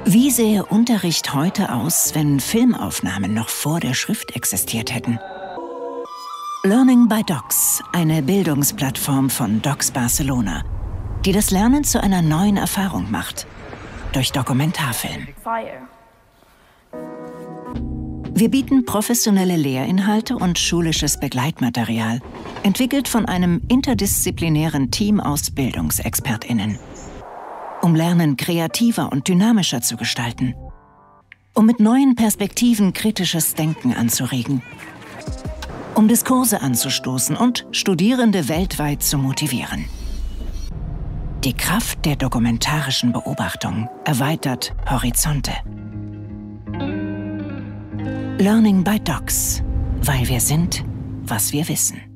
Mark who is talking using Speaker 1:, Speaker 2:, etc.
Speaker 1: Wie sähe Unterricht heute aus, wenn Filmaufnahmen noch vor der Schrift existiert hätten? Learning by Docs, eine Bildungsplattform von Docs Barcelona, die das Lernen zu einer neuen Erfahrung macht. Durch Dokumentarfilm. Wir bieten professionelle Lehrinhalte und schulisches Begleitmaterial, entwickelt von einem interdisziplinären Team aus BildungsexpertInnen. Um Lernen kreativer und dynamischer zu gestalten. Um mit neuen Perspektiven kritisches Denken anzuregen. Um Diskurse anzustoßen und Studierende weltweit zu motivieren. Die Kraft der dokumentarischen Beobachtung erweitert Horizonte. Learning by Docs, weil wir sind, was wir wissen.